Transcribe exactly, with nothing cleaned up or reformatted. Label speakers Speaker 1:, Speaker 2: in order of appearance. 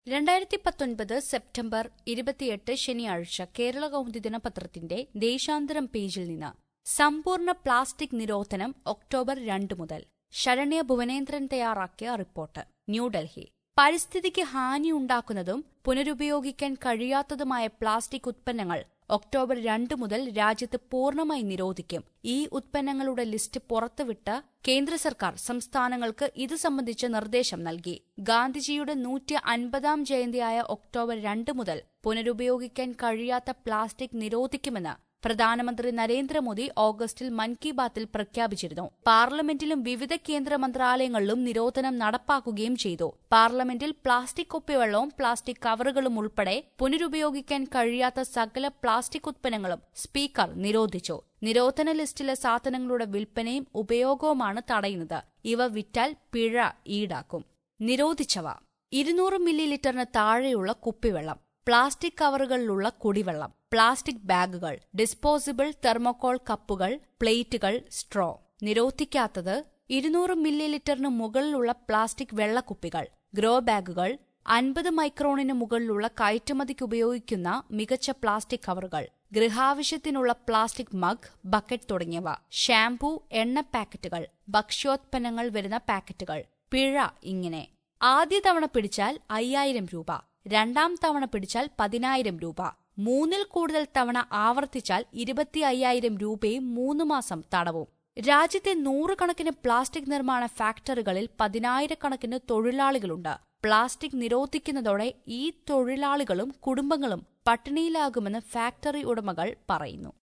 Speaker 1: രണ്ടായിരത്തി പത്തൊൻപത് സെപ്റ്റംബർ ഇരുപത്തിയെട്ട് ശനിയാഴ്ച കേരള കൗമുദി ദിനപത്രത്തിന്റെ ദേശാന്തരം പേജിൽ നിന്ന് സമ്പൂർണ്ണ പ്ലാസ്റ്റിക് നിരോധനം ഒക്ടോബർ രണ്ട് മുതൽ. ശരണ്യ ഭുവനേന്ദ്രൻ തയ്യാറാക്കിയ റിപ്പോർട്ട്. ന്യൂഡൽഹി. പരിസ്ഥിതിക്ക് ഹാനിയുണ്ടാക്കുന്നതും പുനരുപയോഗിക്കാൻ കഴിയാത്തതുമായ പ്ലാസ്റ്റിക് ഉത്പന്നങ്ങൾ ഒക്ടോബർ രണ്ട് മുതൽ രാജ്യത്ത് പൂർണ്ണമായി നിരോധിക്കും. ഈ ഉത്പന്നങ്ങളുടെ ലിസ്റ്റ് പുറത്തുവിട്ട് കേന്ദ്ര സർക്കാർ സംസ്ഥാനങ്ങൾക്ക് ഇത് സംബന്ധിച്ച നിർദ്ദേശം നൽകി. ഗാന്ധിജിയുടെ നൂറ്റി അൻപതാം ജയന്തിയായ ഒക്ടോബർ രണ്ട് മുതൽ പുനരുപയോഗിക്കാൻ കഴിയാത്ത പ്ലാസ്റ്റിക് നിരോധിക്കുമെന്ന് പ്രധാനമന്ത്രി നരേന്ദ്രമോദി ഓഗസ്റ്റിൽ മൻ കി ബാത്തിൽ പ്രഖ്യാപിച്ചിരുന്നു. പാർലമെന്റിലും വിവിധ കേന്ദ്ര മന്ത്രാലയങ്ങളിലും നിരോധനം നടപ്പാക്കുകയും ചെയ്തു. പാർലമെന്റിൽ പ്ലാസ്റ്റിക് കുപ്പിവെള്ളവും പ്ലാസ്റ്റിക് കവറുകളും ഉൾപ്പെടെ പുനരുപയോഗിക്കാൻ കഴിയാത്ത സകല പ്ലാസ്റ്റിക് ഉത്പന്നങ്ങളും സ്പീക്കർ നിരോധിച്ചു. നിരോധന ലിസ്റ്റിലെ സാധനങ്ങളുടെ വിൽപ്പനയും ഉപയോഗവുമാണ് തടയുന്നത്. ഇവ വിറ്റാൽ പിഴ ഈടാക്കും. നിരോധിച്ചവ: ഇരുന്നൂറ് മില്ലി ലിറ്ററിന് താഴെയുള്ള കുപ്പിവെള്ളം, പ്ലാസ്റ്റിക് കവറുകളിലുള്ള കുടിവെള്ളം, പ്ലാസ്റ്റിക് ബാഗുകൾ, ഡിസ്പോസിബിൾ തെർമോകോൾ കപ്പുകൾ, പ്ലേറ്റുകൾ, സ്ട്രോ. നിരോധിക്കാത്തത്: ഇരുന്നൂറ് മില്ലി ലിറ്ററിന് മുകളിലുള്ള പ്ലാസ്റ്റിക് വെള്ളക്കുപ്പികൾ, ഗ്രോ ബാഗുകൾ, അൻപത് മൈക്രോണിന് മുകളിലുള്ള കയറ്റുമതിക്ക് ഉപയോഗിക്കുന്ന മികച്ച പ്ലാസ്റ്റിക് കവറുകൾ, ഗൃഹാവശ്യത്തിനുള്ള പ്ലാസ്റ്റിക് മഗ്, ബക്കറ്റ് തുടങ്ങിയവ. ഷാംപൂ, എണ്ണ പാക്കറ്റുകൾ, ഭക്ഷ്യോത്പന്നങ്ങൾ വരുന്ന പാക്കറ്റുകൾ. പിഴ ഇങ്ങനെ: ആദ്യ തവണ പിടിച്ചാൽ അയ്യായിരം രൂപ, രണ്ടാം തവണ പിടിച്ചാൽ പതിനായിരം രൂപ, മൂന്നിൽ കൂടുതൽ തവണ ആവർത്തിച്ചാൽ ഇരുപത്തി അയ്യായിരം രൂപയും മൂന്ന് മാസം തടവും. രാജ്യത്തെ നൂറുകണക്കിന് പ്ലാസ്റ്റിക് നിർമ്മാണ ഫാക്ടറികളിൽ പതിനായിരക്കണക്കിന് തൊഴിലാളികളുണ്ട്. പ്ലാസ്റ്റിക് നിരോധിക്കുന്നതോടെ ഈ തൊഴിലാളികളും കുടുംബങ്ങളും പട്ടിണിയിലാകുമെന്ന് ഫാക്ടറി ഉടമകൾ പറയുന്നു.